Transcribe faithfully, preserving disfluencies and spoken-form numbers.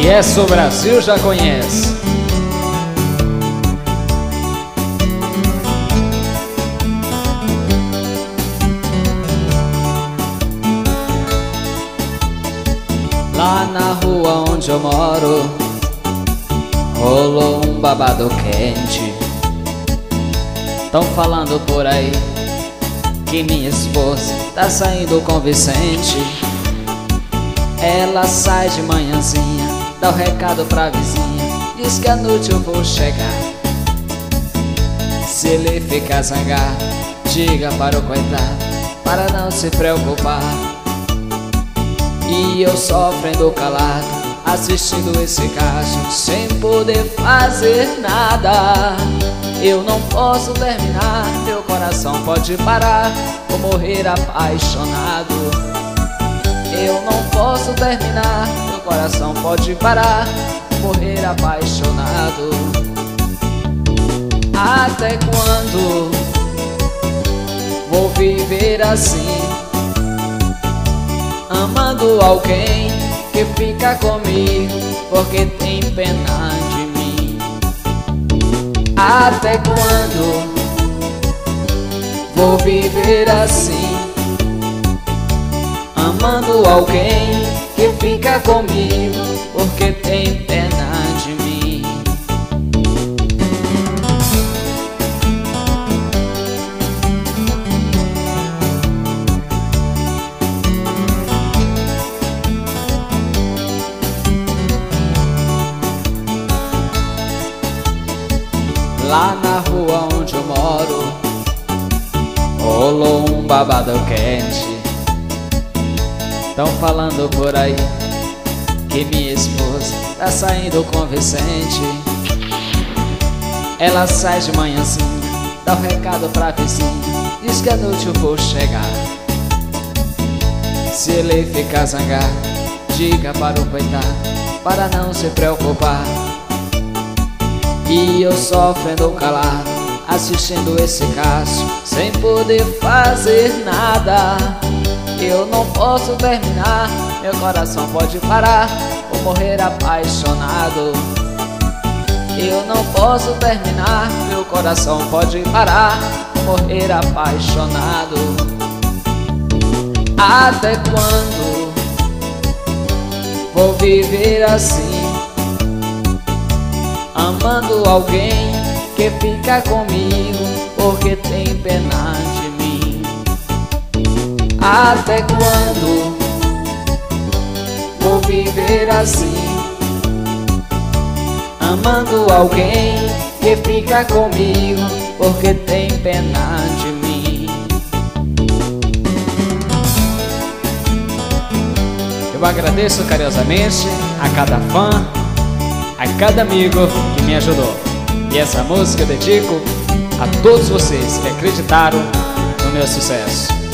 Conhece o Brasil, já conhece. Lá na rua onde eu moro, rolou um babado quente. Tão falando por aí que minha esposa tá saindo com Vicente. Ela sai de manhãzinha, dá o recado pra vizinha, diz que à noite eu vou chegar. Se ele ficar zangado, diga para o coitado, para não se preocupar. E eu sofrendo calado, assistindo esse caso, sem poder fazer nada. Eu não posso terminar, meu coração pode parar, vou morrer apaixonado. Eu não posso terminar, meu coração pode parar, vou morrer apaixonado. Até quando vou viver assim, amando alguém que fica comigo porque tem pena de mim? Até quando vou viver assim, amando alguém que fica comigo porque tem pena de mim? Lá na rua onde eu moro, rolou um babado quente. Tão falando por aí que minha esposa tá saindo com Vicente. Ela sai de manhãzinha, dá o recado pra vizinha, diz que à noite eu vou chegar. Se ele ficar zangado, diga para o coitado, para não se preocupar. E eu sofrendo calado, assistindo esse caso, sem poder fazer nada. Eu não posso terminar, meu coração pode parar, vou morrer apaixonado. Eu não posso terminar, meu coração pode parar, vou morrer apaixonado. Até quando vou viver assim, amando alguém que fica comigo porque tem pena de mim? Até quando vou viver assim, amando alguém que fica comigo porque tem pena de mim? Eu agradeço carinhosamente a cada fã, a cada amigo que me ajudou. E essa música eu dedico a todos vocês que acreditaram no meu sucesso.